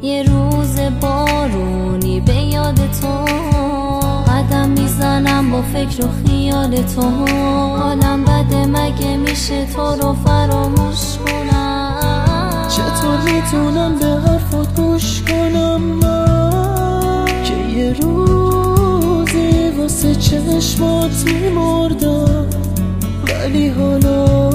یه روز بارونی به یاد تو قدم میزنم با فکر و خیال تو. حالم بده مگه میشه تو رو فراموش کنم؟ چطور میتونم به حرفات گوش کنم من که یه روزی واسه چشمات میمردم، ولی حالا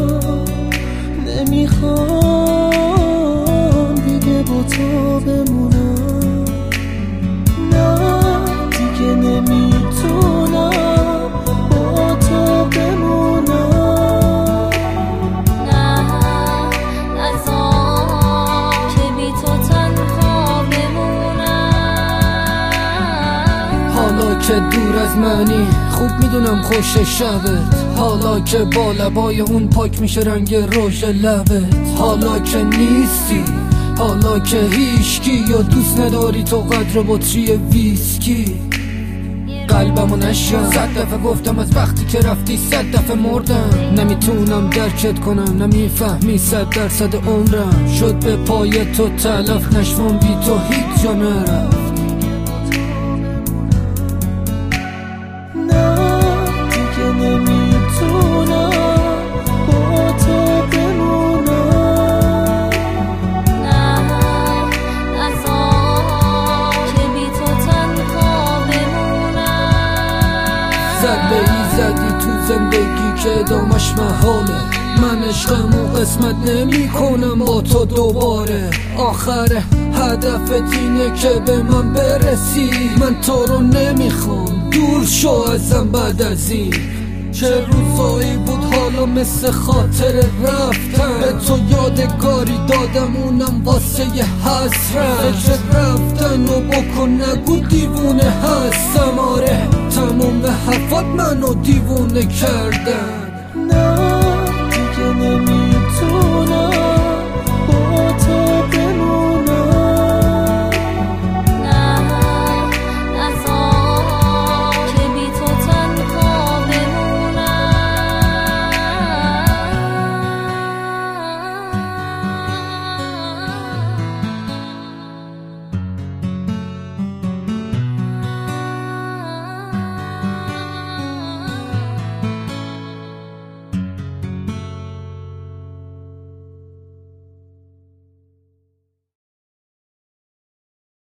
نمیخوام دیگه با تو بمونم. نه دیگه نمیتونم با تو بمونم. نه نذار که بی تو تنها بمونم. حالا که دور از منی خوب میدونم خوش شبت، حالا که با لبای اون پاک میشه رنگ رژ لبت. حالا که نیستی، حالا که هیچکی یا دوست نداری تو قدر بطری ویسکی. قلبمو نشکن، 100 دفعه گفتم از وقتی که رفتی 100 دفعه مردم. نمیتونم درکت کنم، نمیفهمی 100% عمرم شد به پای تو تلف، نشوام بی تو هیچ جا نرفت. ضربه ای زدی تو زندگی که ادامش محاله. من عشقمو قسمت نمی کنم با تو دوباره. آخر هدفت اینه که به من برسی، من تو رو نمیخوام، دور شو ازم بعد از این. چه روزایی بود حالا مثل خاطر رفتن، به تو یادگاری دادم اونم واسه یه حسرت. فکر رفتن و بکن نگو دیوونه هستم، آره تموم حرفات منو دیوونه کردن. نه دیگه